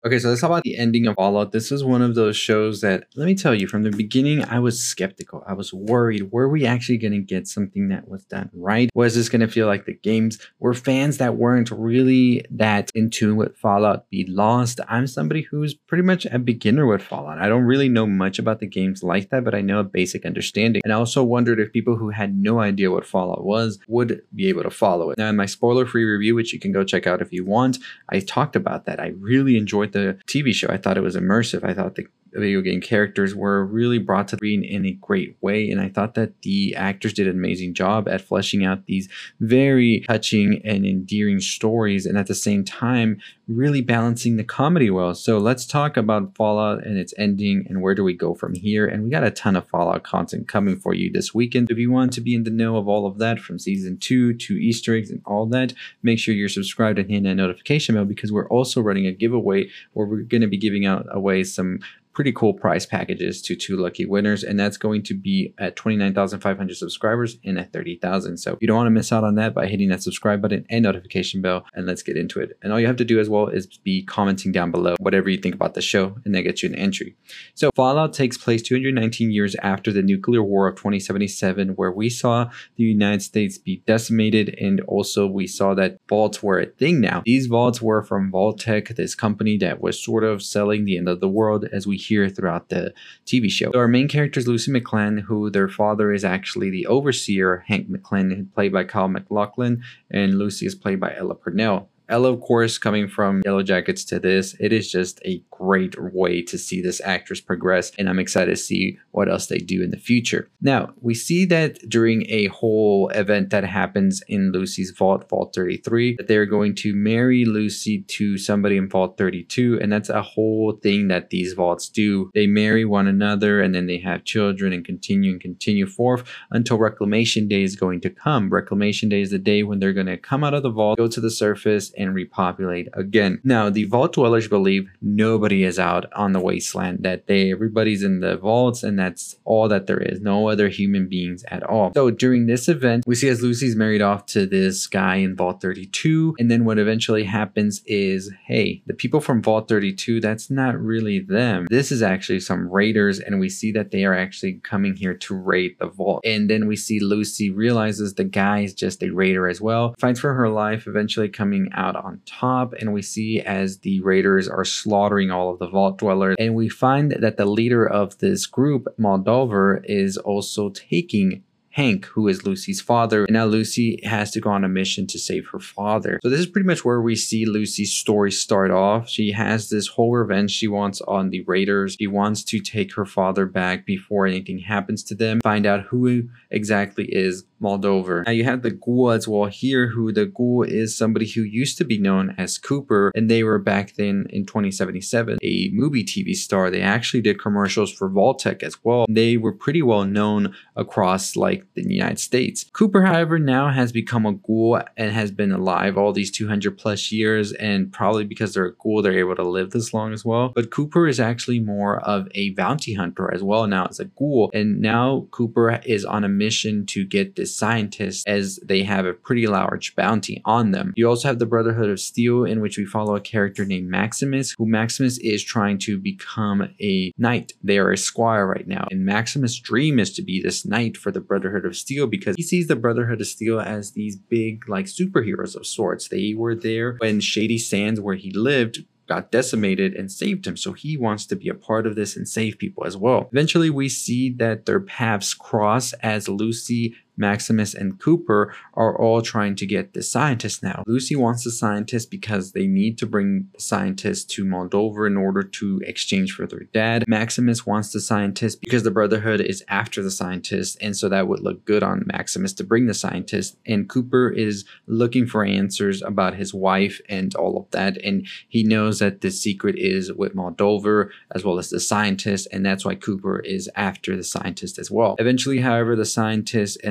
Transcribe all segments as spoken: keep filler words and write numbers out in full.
Okay, so let's talk about the ending of Fallout. This is one of those shows that, let me tell you, from the beginning, I was skeptical. I was worried. Were we actually going to get something that was done right? Was this going to feel like the games? Were fans that weren't really that in tune with Fallout be lost? I'm somebody who's pretty much a beginner with Fallout. I don't really know much about the games like that, but I know a basic understanding. And I also wondered if people who had no idea what Fallout was would be able to follow it. Now, in my spoiler-free review, which you can go check out if you want, I talked about that. I really enjoyed the T V show. I thought it was immersive. I thought the video game characters were really brought to the screen in a great way, and I thought that the actors did an amazing job at fleshing out these very touching and endearing stories, and at the same time really balancing the comedy well. So let's talk about Fallout and its ending and where do we go from here. And we got a ton of Fallout content coming for you this weekend. If you want to be in the know of all of that, from season two to Easter eggs and all that, make sure you're subscribed and hit that notification bell, because we're also running a giveaway where we're going to be giving out away some pretty cool prize packages to two lucky winners, and that's going to be at twenty-nine thousand five hundred subscribers and at thirty thousand. So you don't want to miss out on that by hitting that subscribe button and notification bell, and let's get into it. And all you have to do as well is be commenting down below whatever you think about the show, and that gets you an entry. So Fallout takes place two hundred nineteen years after the nuclear war of twenty seventy-seven, where we saw the United States be decimated, and also we saw that vaults were a thing now. These vaults were from Vault-Tec, this company that was sort of selling the end of the world, as we hear throughout the T V show. So our main character is Lucy McClellan, who their father is actually the overseer, Hank McClellan, played by Kyle MacLachlan, and Lucy is played by Ella Purnell. Ella, of course, coming from Yellow Jackets to this, it is just a great way to see this actress progress, and I'm excited to see what else they do in the future. Now, we see that during a whole event that happens in Lucy's vault, Vault thirty-three, that they're going to marry Lucy to somebody in Vault thirty-two, and that's a whole thing that these vaults do. They marry one another, and then they have children and continue and continue forth until Reclamation Day is going to come. Reclamation Day is the day when they're going to come out of the vault, go to the surface, and repopulate again. Now, the vault dwellers believe nobody is out on the wasteland, that they everybody's in the vaults, and that's all that there is, no other human beings at all. So during this event, we see as Lucy's married off to this guy in Vault thirty-two, and then what eventually happens is, hey, the people from Vault thirty-two, that's not really them. This is actually some raiders, and we see that they are actually coming here to raid the vault. And then we see Lucy realizes the guy is just a raider as well, fights for her life, eventually coming out on top, and we see as the raiders are slaughtering all of the vault dwellers, and we find that the leader of this group, Moldover, is also taking Hank, who is Lucy's father, and now Lucy has to go on a mission to save her father. So this is pretty much where we see Lucy's story start off. She has this whole revenge she wants on the raiders. She wants to take her father back before anything happens to them, find out who exactly is Moldover. Now you have the ghoul as well here, who the ghoul is somebody who used to be known as Cooper, and they were back then in twenty seventy-seven a movie T V star. They actually did commercials for Vault-Tec as well. They were pretty well known across like the United States. Cooper, however, now has become a ghoul and has been alive all these two hundred plus years, and probably because they're a ghoul, they're able to live this long as well. But Cooper is actually more of a bounty hunter as well now as a ghoul, and now Cooper is on a mission to get this scientist, as they have a pretty large bounty on them. You also have the Brotherhood of Steel, in which we follow a character named Maximus, who Maximus is trying to become a knight. They are a squire right now, and Maximus' dream is to be this knight for the Brotherhood of Steel, because he sees the Brotherhood of Steel as these big like superheroes of sorts. They were there when Shady Sands, where he lived, got decimated and saved him, so he wants to be a part of this and save people as well. Eventually we see that their paths cross as Lucy, Maximus, and Cooper are all trying to get the scientist now. Lucy wants the scientist because they need to bring the scientist to Moldover in order to exchange for their dad. Maximus wants the scientist because the Brotherhood is after the scientist, and so that would look good on Maximus to bring the scientist. And Cooper is looking for answers about his wife and all of that, and he knows that the secret is with Moldover as well as the scientist, and that's why Cooper is after the scientist as well. Eventually, however, the scientist ends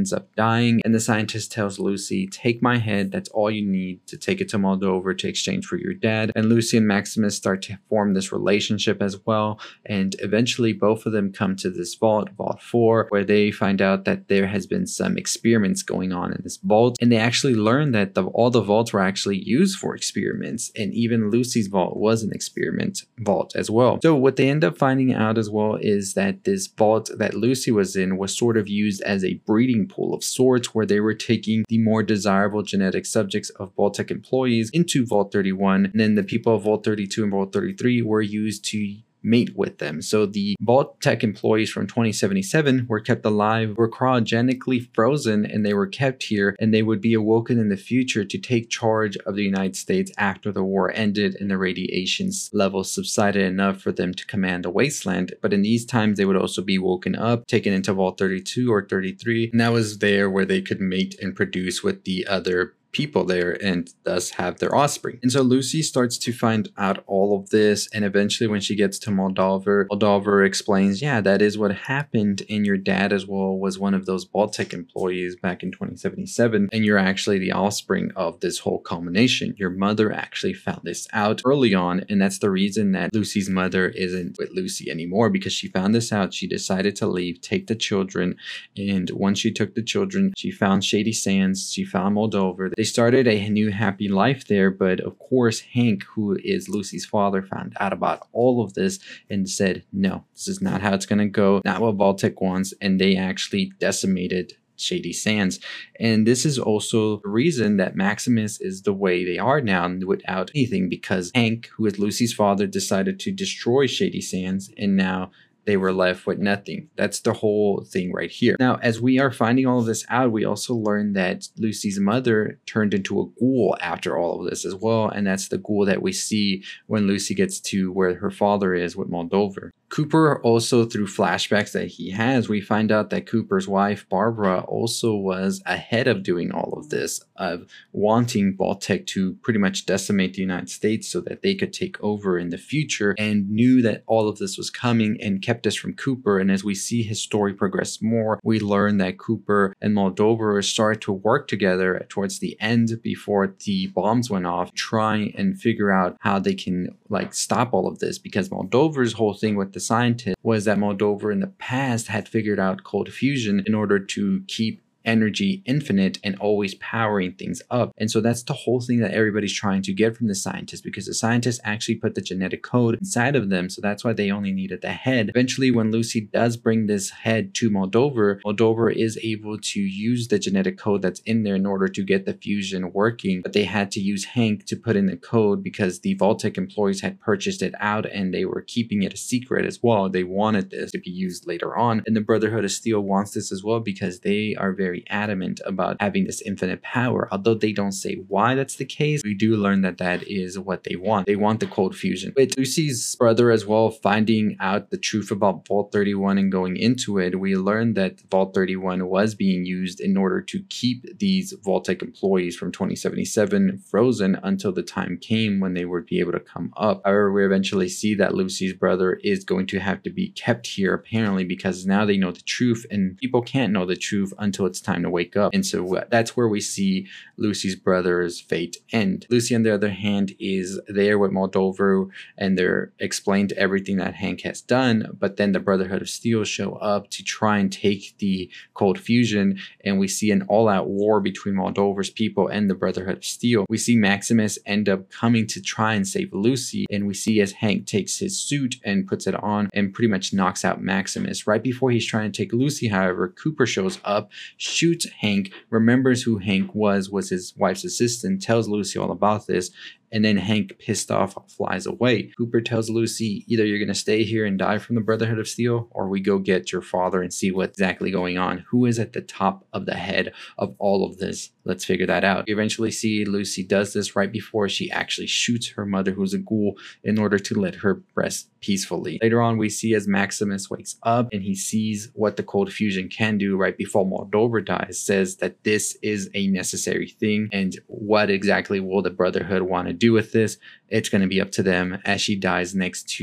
ends up dying, and the scientist tells Lucy, take my head, that's all you need to take it to Moldover to exchange for your dad. And Lucy and Maximus start to form this relationship as well, and eventually both of them come to this vault, Vault four, where they find out that there has been some experiments going on in this vault, and they actually learn that the, all the vaults were actually used for experiments, and even Lucy's vault was an experiment vault as well. So what they end up finding out as well is that this vault that Lucy was in was sort of used as a breeding pool of sorts, where they were taking the more desirable genetic subjects of Vault-Tec employees into Vault thirty-one, and then the people of Vault thirty-two and Vault thirty-three were used to mate with them. So the Vault-Tec employees from twenty seventy-seven were kept alive, were cryogenically frozen, and they were kept here, and they would be awoken in the future to take charge of the United States after the war ended and the radiation levels subsided enough for them to command the wasteland. But in these times, they would also be woken up, taken into Vault thirty-two or thirty-three, and that was there where they could mate and produce with the other people there and thus have their offspring. And so Lucy starts to find out all of this, and eventually when she gets to Moldover, Moldover explains, yeah, that is what happened, and your dad as well was one of those Vault-Tec employees back in twenty seventy-seven, and you're actually the offspring of this whole culmination. Your mother actually found this out early on, and that's the reason that Lucy's mother isn't with Lucy anymore, because she found this out. She decided to leave, take the children, and once she took the children, she found Shady Sands, she found Moldover. They started a new happy life there, but of course Hank, who is Lucy's father, found out about all of this and said, no, this is not how it's going to go, not what Vault-Tec wants, and they actually decimated Shady Sands. And this is also the reason that Maximus is the way they are now without anything, because Hank, who is Lucy's father, decided to destroy Shady Sands, and now they were left with nothing. That's the whole thing right here. Now, as we are finding all of this out, we also learn that Lucy's mother turned into a ghoul after all of this as well. And that's the ghoul that we see when Lucy gets to where her father is with Moldover. Cooper also, through flashbacks that he has, we find out that Cooper's wife, Barbara, also was ahead of doing all of this, of wanting Vault-Tec to pretty much decimate the United States so that they could take over in the future, and knew that all of this was coming and kept this from Cooper. And as we see his story progress more, we learn that Cooper and Moldover started to work together towards the end before the bombs went off, trying and figure out how they can like stop all of this, because Moldover's whole thing with the scientist was that Moldover in the past had figured out cold fusion in order to keep energy infinite and always powering things up. And so that's the whole thing that everybody's trying to get from the scientist, because the scientist actually put the genetic code inside of them. So that's why they only needed the head. Eventually, when Lucy does bring this head to Moldover, Moldover is able to use the genetic code that's in there in order to get the fusion working. But they had to use Hank to put in the code because the Vault-Tec employees had purchased it out and they were keeping it a secret as well. They wanted this to be used later on. And the Brotherhood of Steel wants this as well because they are very adamant about having this infinite power. Although they don't say why that's the case, we do learn that that is what they want. They want the cold fusion. With Lucy's brother as well finding out the truth about Vault thirty-one and going into it, we learned that Vault thirty-one was being used in order to keep these Vault-Tec employees from twenty seventy-seven frozen until the time came when they would be able to come up. However, we eventually see that Lucy's brother is going to have to be kept here apparently, because now they know the truth, and people can't know the truth until it's time to wake up. And so that's where we see Lucy's brother's fate end. Lucy, on the other hand, is there with Moldover, and they're explained everything that Hank has done, but then the Brotherhood of Steel show up to try and take the cold fusion, and we see an all-out war between Moldover's people and the Brotherhood of Steel. We see Maximus end up coming to try and save Lucy, and we see as Hank takes his suit and puts it on and pretty much knocks out Maximus. Right before he's trying to take Lucy, however, Cooper shows up, shoots Hank, remembers who Hank was, was his wife's assistant, tells Lucy all about this, and then Hank, pissed off, flies away. Cooper tells Lucy, either you're going to stay here and die from the Brotherhood of Steel, or we go get your father and see what's exactly going on. Who is at the top of the head of all of this? Let's figure that out. We eventually see Lucy does this right before she actually shoots her mother, who's a ghoul, in order to let her rest peacefully. Later on, we see as Maximus wakes up and he sees what the cold fusion can do right before Moldover dies, says that this is a necessary thing, and what exactly will the Brotherhood want to do with this? It's going to be up to them, as she dies next to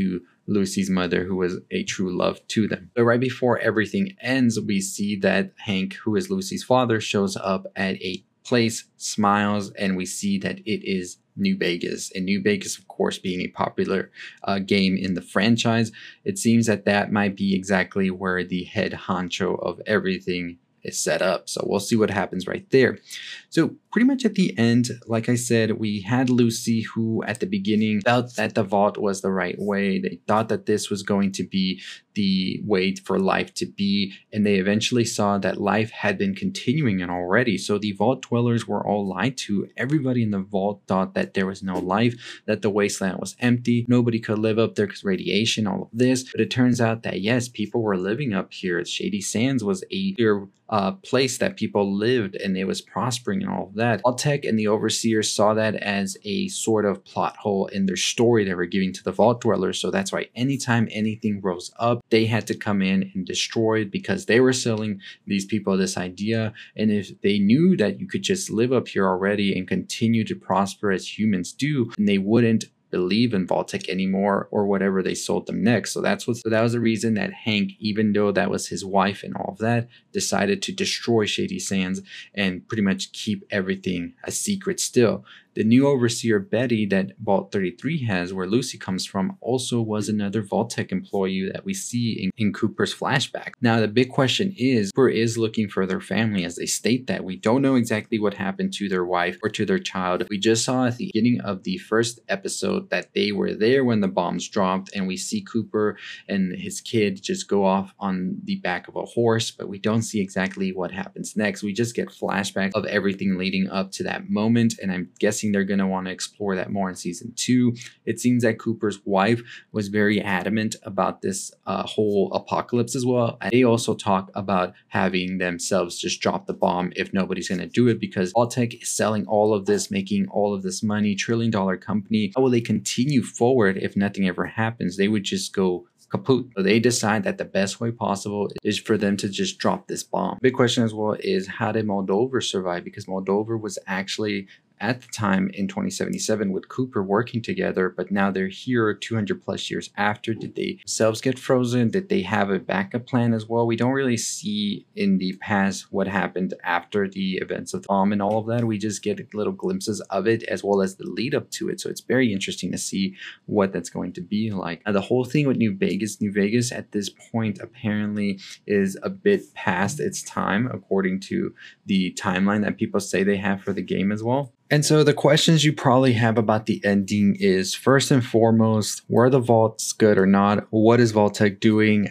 Lucy's mother, who was a true love to them. But right before everything ends, we see that Hank, who is Lucy's father, shows up at a place, smiles, and we see that it is New Vegas. And New Vegas, of course, being a popular uh, game in the franchise, it seems that that might be exactly where the head honcho of everything is set up. So we'll see what happens right there. So pretty much at the end, like I said, we had Lucy, who at the beginning felt that the vault was the right way. They thought that this was going to be the way for life to be, and they eventually saw that life had been continuing and already. So the vault dwellers were all lied to. Everybody in the vault thought that there was no life, that the wasteland was empty, nobody could live up there because radiation, all of this. But it turns out that yes, people were living up here. Shady Sands was a clear uh, place that people lived, and it was prospering and all of that. Vault-Tec and the Overseers saw that as a sort of plot hole in their story they were giving to the vault dwellers. So that's why anytime anything rose up, they had to come in and destroy it, because they were selling these people this idea. And if they knew that you could just live up here already and continue to prosper as humans do, then they wouldn't believe in Vault-Tec anymore, or whatever they sold them next. So that's what so that was the reason that Hank, even though that was his wife and all of that, decided to destroy Shady Sands and pretty much keep everything a secret still. The new overseer, Betty, that Vault thirty-three has, where Lucy comes from, also was another Vault-Tec employee that we see in, in Cooper's flashback. Now, the big question is, Cooper is looking for their family, as they state that. We don't know exactly what happened to their wife or to their child. We just saw at the beginning of the first episode that they were there when the bombs dropped, and we see Cooper and his kid just go off on the back of a horse, but we don't see exactly what happens next. We just get flashbacks of everything leading up to that moment, and I'm guessing they're going to want to explore that more in season two. It seems that Cooper's wife was very adamant about this uh, whole apocalypse as well. And they also talk about having themselves just drop the bomb if nobody's going to do it, because Vault-Tec is selling all of this, making all of this money, trillion dollar company. How will they continue forward if nothing ever happens? They would just go kaput. So they decide that the best way possible is for them to just drop this bomb. Big question as well is, how did Moldover survive? Because Moldover was actually at the time in twenty seventy-seven with Cooper working together, but now they're here two hundred plus years after. Did they themselves get frozen? Did they have a backup plan as well? We don't really see in the past what happened after the events of the bomb and all of that. We just get little glimpses of it as well as the lead up to it. So it's very interesting to see what that's going to be like. Now, the whole thing with New Vegas, New Vegas at this point apparently is a bit past its time, according to the timeline that people say they have for the game as well. And so the questions you probably have about the ending is, first and foremost, were the vaults good or not? What is Vault-Tec doing?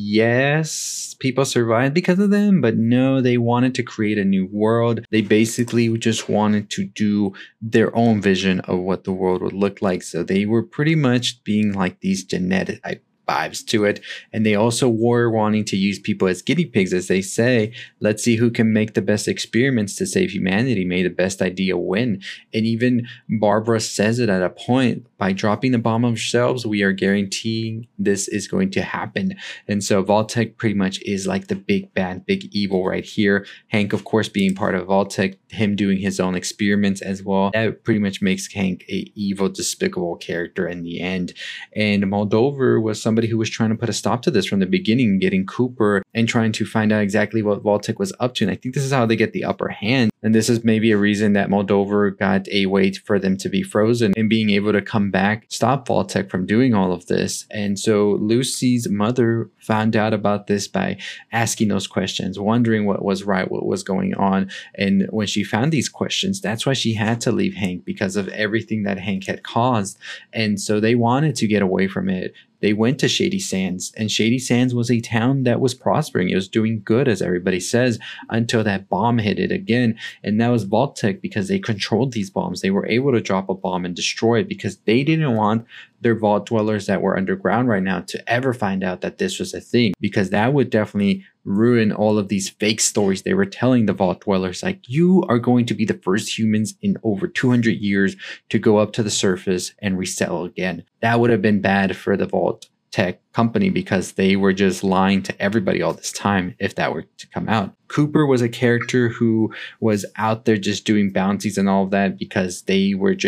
Yes, people survived because of them, but no, they wanted to create a new world. They basically just wanted to do their own vision of what the world would look like. So they were pretty much being like these genetic type vibes to it. And they also were wanting to use people as guinea pigs, as they say. Let's see who can make the best experiments to save humanity. May the best idea win. And even Barbara says it at a point, by dropping the bomb ourselves, we are guaranteeing this is going to happen. And so Vault-Tec pretty much is like the big bad, big evil right here. Hank, of course, being part of Vault-Tec, him doing his own experiments as well. That pretty much makes Hank a evil, despicable character in the end. And Moldover was some somebody who was trying to put a stop to this from the beginning, getting Cooper and trying to find out exactly what Vault-Tec was up to. And I think this is how they get the upper hand. And this is maybe a reason that Moldover got a way for them to be frozen and being able to come back, stop Vault-Tec from doing all of this. And so Lucy's mother found out about this by asking those questions, wondering what was right, what was going on. And when she found these questions, that's why she had to leave Hank, because of everything that Hank had caused. And so they wanted to get away from it. They went to Shady Sands, and Shady Sands was a town that was prospering. It was doing good, as everybody says, until that bomb hit it again. And that was Vault-Tec, because they controlled these bombs. They were able to drop a bomb and destroy it, because they didn't want their vault dwellers that were underground right now to ever find out that this was a thing, because that would definitely ruin all of these fake stories they were telling the vault dwellers, like, you are going to be the first humans in over two hundred years to go up to the surface and resettle again. That would have been bad for the Vault-Tec company, because they were just lying to everybody all this time if that were to come out. Cooper was a character who was out there just doing bounties and all of that because they were just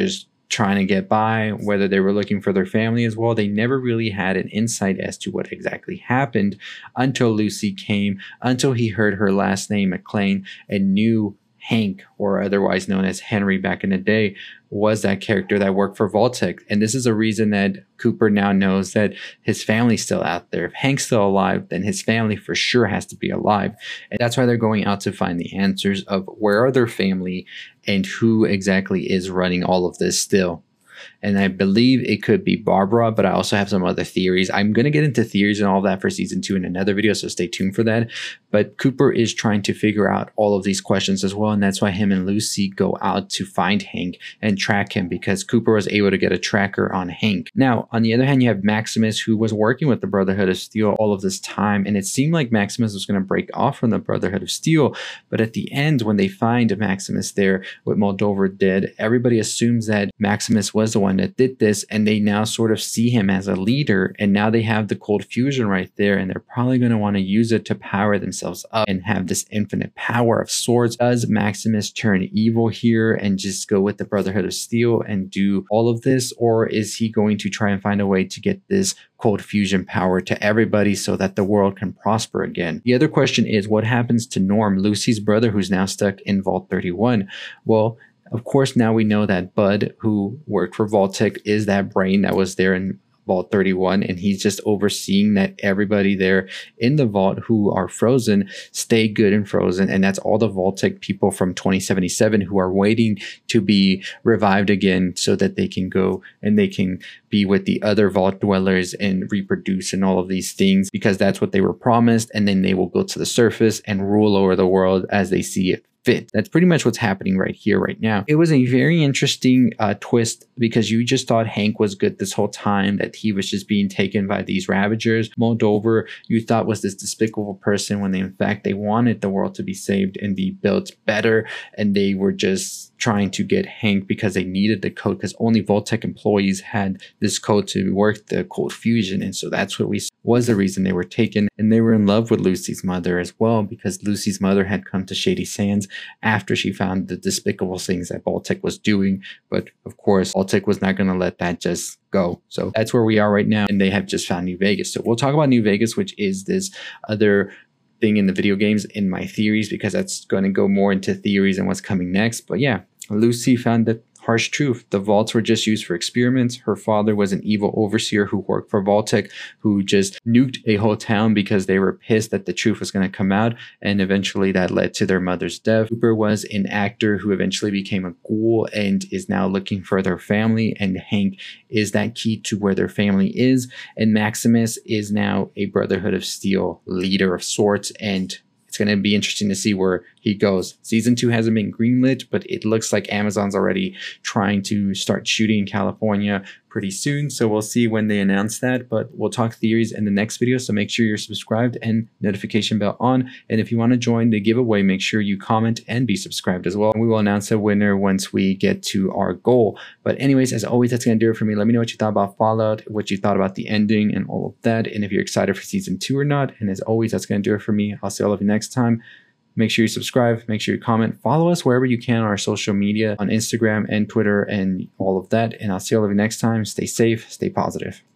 trying to get by, whether they were looking for their family as well. They never really had an insight as to what exactly happened until Lucy came, until he heard her last name, McClane, and knew Hank, or otherwise known as Henry back in the day, was that character that worked for Vault-Tec. And this is a reason that Cooper now knows that his family's still out there. If Hank's still alive, then his family for sure has to be alive. And that's why they're going out to find the answers of where are their family and who exactly is running all of this still. And I believe it could be Barbara, but I also have some other theories. I'm going to get into theories and all of that for season two in another video, so stay tuned for that. But Cooper is trying to figure out all of these questions as well, and that's why him and Lucy go out to find Hank and track him, because Cooper was able to get a tracker on Hank. Now, on the other hand, you have Maximus, who was working with the Brotherhood of Steel all of this time, and it seemed like Maximus was going to break off from the Brotherhood of Steel. But at the end, when they find Maximus there with Moldover dead, everybody assumes that Maximus was the one that did this, and they now sort of see him as a leader, and now they have the cold fusion right there, and they're probably going to want to use it to power themselves up and have this infinite power of swords. Does Maximus turn evil here and just go with the Brotherhood of Steel and do all of this, or is he going to try and find a way to get this cold fusion power to everybody so that the world can prosper again? The other question is, what happens to Norm, Lucy's brother, who's now stuck in Vault thirty-one? Well, of course, now we know that Bud, who worked for Vault-Tec, is that brain that was there in Vault thirty-one, and he's just overseeing that everybody there in the vault who are frozen stay good and frozen, and that's all the Vault-Tec people from twenty seventy-seven who are waiting to be revived again so that they can go and they can be with the other vault dwellers and reproduce and all of these things, because that's what they were promised, and then they will go to the surface and rule over the world as they see it fit. That's pretty much what's happening right here, right now. It was a very interesting uh, twist, because you just thought Hank was good this whole time, that he was just being taken by these Ravagers. Moldover, you thought was this despicable person, when they, in fact, they wanted the world to be saved and be built better, and they were just trying to get Hank because they needed the code, because only Vault-Tec employees had this code to work the cold fusion, and so that's what we was the reason they were taken. And they were in love with Lucy's mother as well, because Lucy's mother had come to Shady Sands after she found the despicable things that Vault-Tec was doing. But of course, Vault-Tec was not going to let that just go. So that's where we are right now, and they have just found New Vegas. So we'll talk about New Vegas, which is this other thing in the video games in my theories, because that's going to go more into theories and what's coming next. But yeah, Lucy found the harsh truth. The vaults were just used for experiments. Her father was an evil overseer who worked for Vault-Tec, who just nuked a whole town because they were pissed that the truth was going to come out, and eventually that led to their mother's death. Cooper was an actor who eventually became a ghoul and is now looking for their family, and Hank is that key to where their family is, and Maximus is now a Brotherhood of Steel leader of sorts, and it's going to be interesting to see where he goes. Season two hasn't been greenlit, but it looks like Amazon's already trying to start shooting in California pretty soon. So we'll see when they announce that, but we'll talk theories in the next video. So make sure you're subscribed and notification bell on. And if you want to join the giveaway, make sure you comment and be subscribed as well. We will announce a winner once we get to our goal. But anyways, as always, that's going to do it for me. Let me know what you thought about Fallout, what you thought about the ending and all of that, and if you're excited for season two or not. And as always, that's going to do it for me. I'll see all of you next time. Make sure you subscribe, make sure you comment, follow us wherever you can on our social media, on Instagram and Twitter and all of that. And I'll see all of you next time. Stay safe, stay positive.